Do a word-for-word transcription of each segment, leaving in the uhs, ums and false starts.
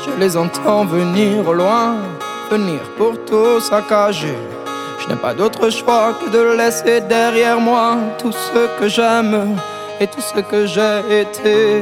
Je les entends venir au loin, venir pour tout saccager. Je n'ai pas d'autre choix que de laisser derrière moi tout ce que j'aime et tout ce que j'ai été.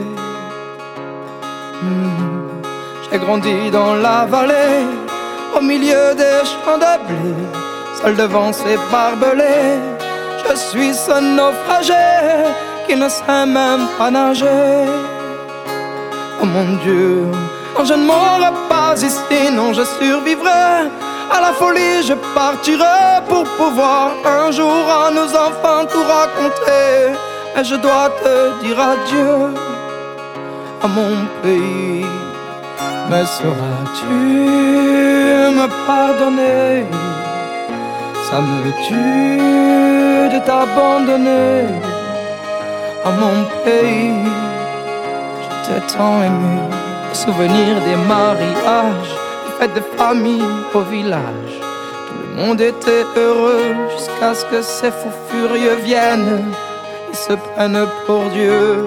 Mmh. J'ai grandi dans la vallée, au milieu des champs de blé, seul devant ces barbelés. Je suis ce naufragé qui ne sait même pas nager. Oh mon Dieu, non je ne mourrai pas ici, non je survivrai. À la folie je partirai pour pouvoir un jour à nos enfants tout raconter. Et je dois te dire adieu à mon pays. Mais sauras-tu me pardonner? Ça me tue de t'abandonner à mon pays. Je t'ai tant aimé. Les souvenirs des mariages, les fêtes de famille au village. Tout le monde était heureux jusqu'à ce que ces fous furieux viennent et se prennent pour Dieu.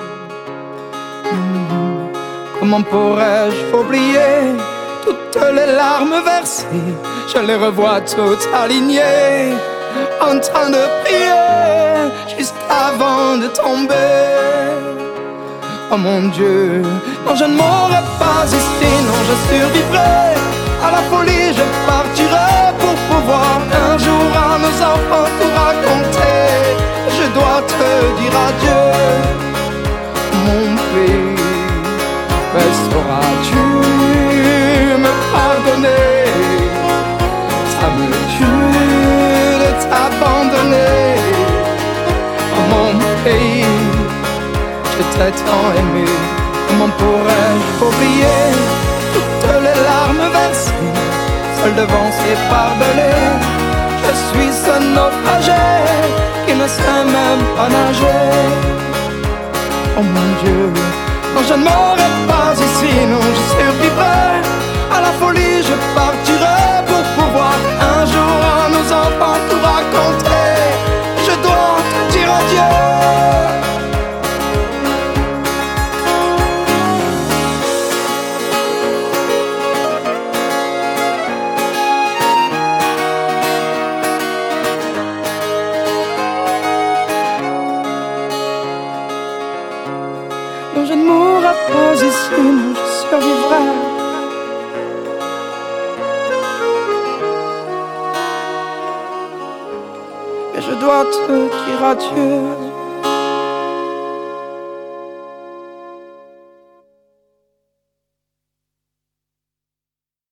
Mmh. Comment pourrais-je oublier toutes les larmes versées? Je les revois toutes alignées, en train de prier jusqu'avant de tomber. Oh mon Dieu, non je ne mourrai pas ici, non je survivrai. À la folie je partirai pour pouvoir un jour à nos enfants tout raconter. Je dois te dire adieu, mon pays. Mais sauras-tu me pardonner? Ça me tue de t'abandonner à mon pays. Je t'ai tant aimé, comment pourrais-je oublier toutes les larmes versées, seul devant ces barbelés? Je suis ce naufragé qui ne sait même pas nager. Oh mon Dieu, non je ne mourrai pas ici, non je survivrai. À la folie je partirai pour pouvoir un jour à nos enfants tout raconter. Je dois te dire adieu. Non je ne mourrai pas ici, non je survivrai. Et je dois te dire adieu.